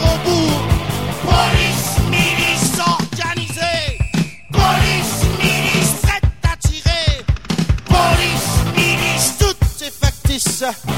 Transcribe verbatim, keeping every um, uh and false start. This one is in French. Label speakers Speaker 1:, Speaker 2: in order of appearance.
Speaker 1: jusqu'au bout. Police, milice organisée. Police, milice prête à tirer. Police, milice, tout est factice.